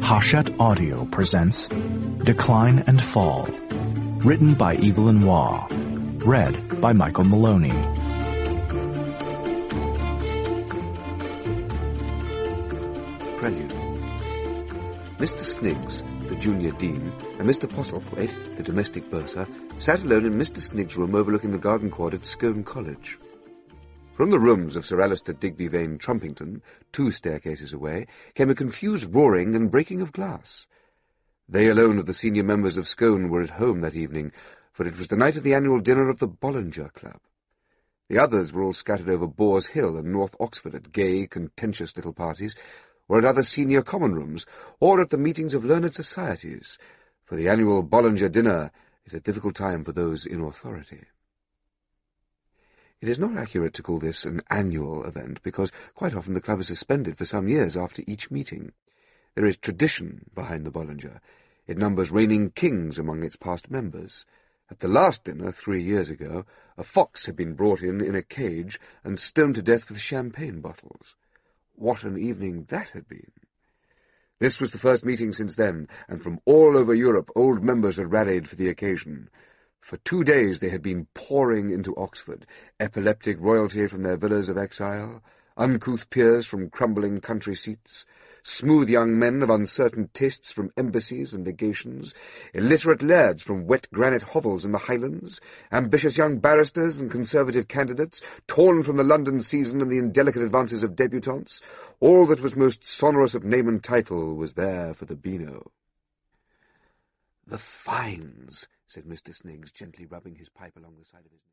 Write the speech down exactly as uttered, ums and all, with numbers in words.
Hachette Audio presents Decline and Fall, written by Evelyn Waugh, read by Michael Maloney. Prelude. Mister Sniggs, the junior dean, and Mister Postlethwaite, the domestic bursar, sat alone in Mister Sniggs' room overlooking the garden quad at Scone College. From the rooms of Sir Alister Digby Vane Trumpington, two staircases away, came a confused roaring and breaking of glass. They alone of the senior members of Scone were at home that evening, for it was the night of the annual dinner of the Bollinger Club. The others were all scattered over Boar's Hill and North Oxford at gay, contentious little parties, or at other senior common rooms, or at the meetings of learned societies, for the annual Bollinger dinner is a difficult time for those in authority. It is not accurate to call this an annual event, because quite often the club is suspended for some years after each meeting. There is tradition behind the Bollinger. It numbers reigning kings among its past members. At the last dinner, three years ago, a fox had been brought in in a cage and stoned to death with champagne bottles. What an evening that had been! This was the first meeting since then, and from all over Europe old members had rallied for the occasion. For two days they had been pouring into Oxford, epileptic royalty from their villas of exile, uncouth peers from crumbling country seats, smooth young men of uncertain tastes from embassies and legations, illiterate lairds from wet granite hovels in the Highlands, ambitious young barristers and conservative candidates, torn from the London season and the indelicate advances of debutantes. All that was most sonorous of name and title was there for the Beano. "The fines," said Mister Sniggs, gently rubbing his pipe along the side of his neck.